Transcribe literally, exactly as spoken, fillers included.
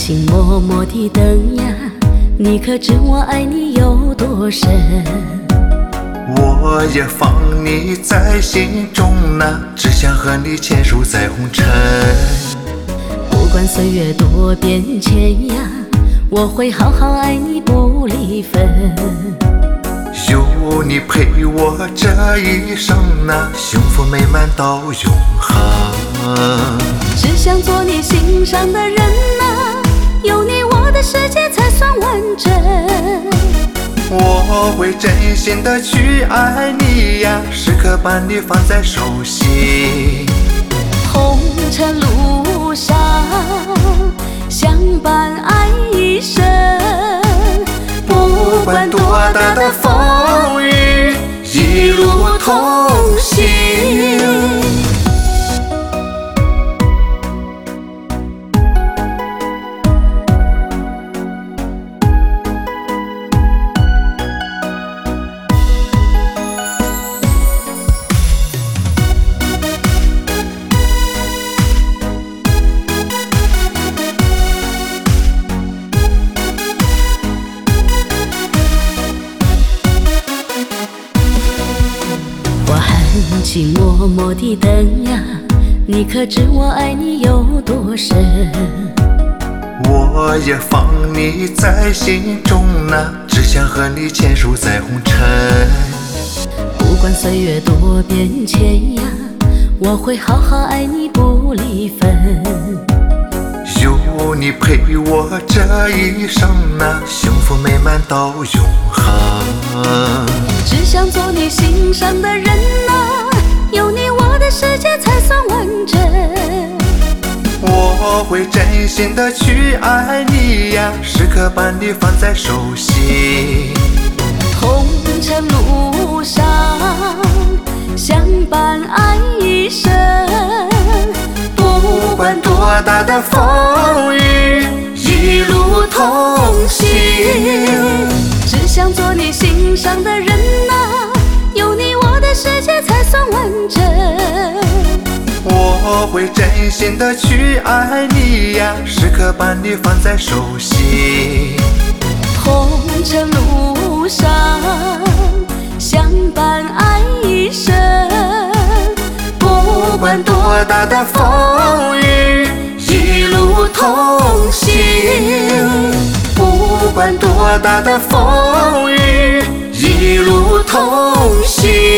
情默默地等呀，你可知我爱你有多深？ 我也放你在心中呐，只想和你牵手在红尘。 不管岁月多变迁呀，我会好好爱你不离分。 有你陪我这一生呐，幸福美满到永恒。 只想做你心上的人呐，有你我的世界才算完整。 我会真心的去爱你呀，时刻把你放在手心。 红尘路上相伴爱一生，不管多大的风雨，一路同行。含情脉脉地等呀，你可知我爱你有多深？ 我也放你在心中呐，只想和你牵手在红尘。 不管岁月多变迁呀，我会好好爱你不离分。 有你陪我这一生呐，幸福美满到永恒。 只想做你心上的人呐，有你我的世界才算完整。 我会真心的去爱你呀，时刻把你放在手心。 红尘路上相伴爱一生，不管多大的风雨，一路同行。只想做你心上的人呐，有你我的世界才算完整。 我会真心的去爱你呀，时刻把你放在手心。 红尘路上相伴爱一生，不管多大的风雨，一路同行。不管多大的风雨，一路同行。